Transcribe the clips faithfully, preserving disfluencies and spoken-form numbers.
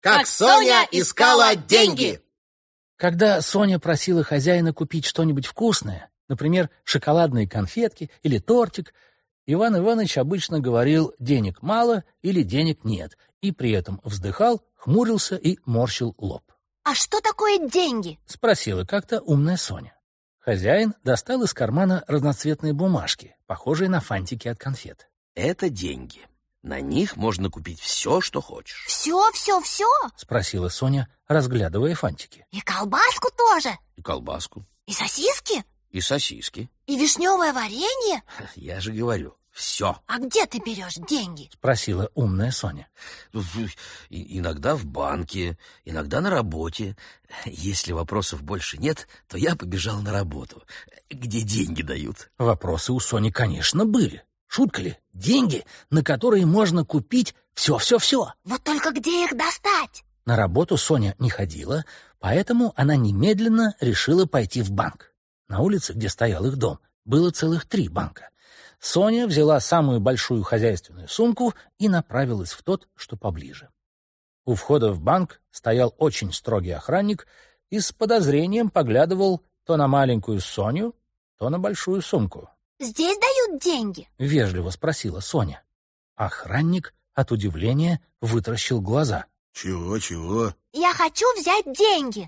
как Соня искала деньги. Когда Соня просила хозяина купить что-нибудь вкусное, например, шоколадные конфетки или тортик, Иван Иванович обычно говорил «денег мало» или «денег нет», и при этом вздыхал, хмурился и морщил лоб. «А что такое деньги?» — спросила как-то умная Соня. Хозяин достал из кармана разноцветные бумажки, похожие на фантики от конфет. Это деньги. На них можно купить все, что хочешь. Все, все, все? — спросила Соня, разглядывая фантики. И колбаску тоже? И колбаску. И сосиски? И сосиски. И вишневое варенье? Я же говорю, все. А где ты берешь деньги? — спросила умная Соня. И иногда в банке, иногда на работе. Если вопросов больше нет, то я побежал на работу, где деньги дают. Вопросы у Сони, конечно, были. Шутка ли? Деньги, на которые можно купить все-все-все. Вот только где их достать? На работу Соня не ходила, поэтому она немедленно решила пойти в банк. На улице, где стоял их дом, было целых три банка. Соня взяла самую большую хозяйственную сумку и направилась в тот, что поближе. У входа в банк стоял очень строгий охранник и с подозрением поглядывал то на маленькую Соню, то на большую сумку. «Здесь дают деньги?» — вежливо спросила Соня. Охранник от удивления вытаращил глаза. «Чего, чего?» «Я хочу взять деньги».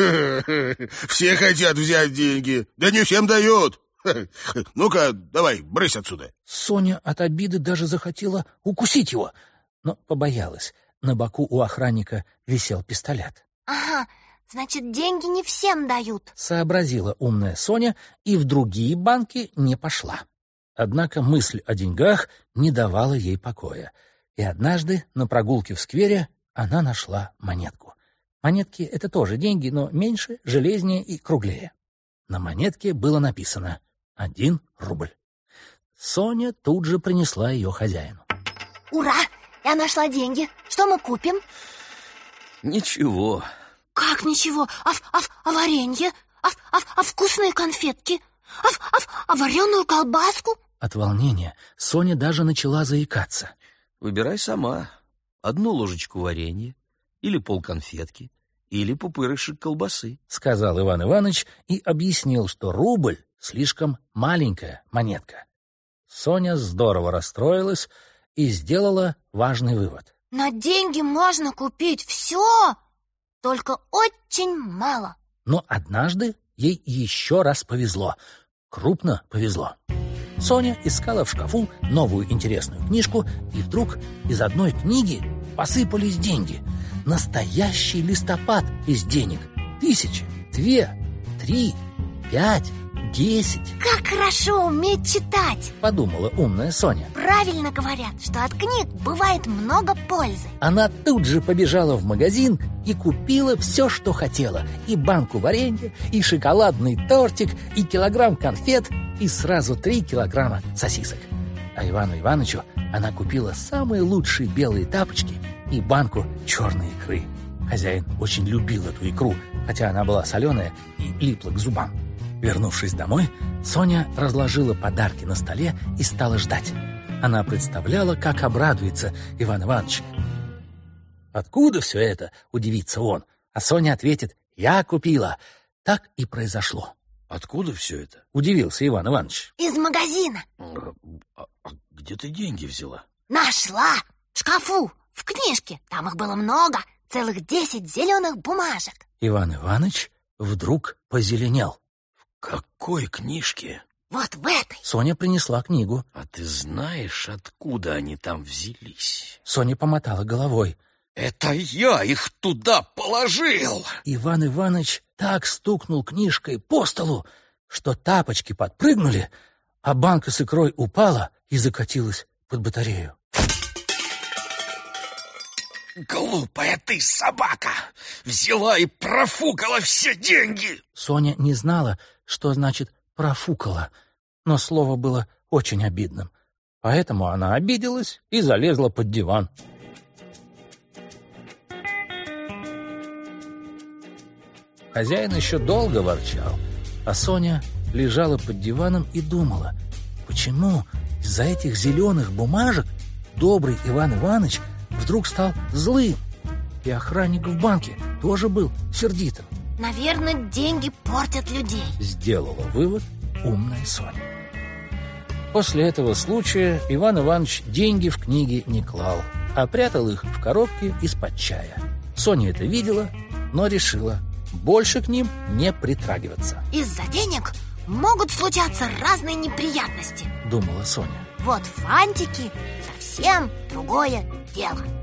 «Все хотят взять деньги, да не всем дают. Ну-ка, давай, брысь отсюда». Соня от обиды даже захотела укусить его, но побоялась. На боку у охранника висел пистолет. «Ага, значит, деньги не всем дают», — сообразила умная Соня и в другие банки не пошла. Однако мысль о деньгах не давала ей покоя. И однажды на прогулке в сквере она нашла монетку. Монетки — это тоже деньги, но меньше, железнее и круглее. На монетке было написано «один рубль». Соня тут же принесла ее хозяину. «Ура! Я нашла деньги. Что мы купим?» «Ничего». «Как ничего? А, а, а варенье? А, а, а вкусные конфетки? А, а, а вареную колбаску?» От волнения Соня даже начала заикаться. «Выбирай сама. Одну ложечку варенья, или полконфетки, или пупырышек колбасы», — сказал Иван Иванович и объяснил, что рубль — слишком маленькая монетка. Соня здорово расстроилась и сделала важный вывод. «На деньги можно купить все, только очень мало». Но однажды ей еще раз повезло. Крупно повезло. Соня искала в шкафу новую интересную книжку, и вдруг из одной книги посыпались деньги. Настоящий листопад из денег. Тысячи, две, три, пять, десять. «Как хорошо уметь читать!» — подумала умная Соня. «Правильно говорят, что от книг бывает много пользы». Она тут же побежала в магазин и купила все, что хотела. И банку варенья, и шоколадный тортик, и килограмм конфет, и сразу три килограмма сосисок. А Ивану Ивановичу она купила самые лучшие белые тапочки и банку черной икры. Хозяин очень любил эту икру, хотя она была соленая и липла к зубам. Вернувшись домой, Соня разложила подарки на столе и стала ждать. Она представляла, как обрадуется Иван Иванович. «Откуда все это?» — удивится он. А Соня ответит: «Я купила». Так и произошло. «Откуда все это?» — удивился Иван Иванович. «Из магазина». А, а, а где ты деньги взяла?» «Нашла! В шкафу, в книжке. Там их было много, целых десять зеленых бумажек». Иван Иванович вдруг позеленел. «В какой книжке?» «Вот в этой». Соня принесла книгу. «А ты знаешь, откуда они там взялись?» Соня помотала головой. «Это я их туда положил!» Иван Иванович так стукнул книжкой по столу, что тапочки подпрыгнули, а банка с икрой упала и закатилась под батарею. «Глупая ты собака! Взяла и профукала все деньги!» Соня не знала, что значит «профукала», но слово было очень обидным. Поэтому она обиделась и залезла под диван. Хозяин еще долго ворчал, а Соня лежала под диваном и думала, почему из-за этих зеленых бумажек добрый Иван Иванович вдруг стал злым. И охранник в банке тоже был сердитым. Наверное, деньги портят людей. Сделала вывод умная Соня. После этого случая Иван Иванович деньги в книги не клал, а прятал их в коробке из-под чая. Соня это видела, но решила больше к ним не притрагиваться. Из-за денег могут случаться разные неприятности, думала Соня. Вот фантики совсем другое дело.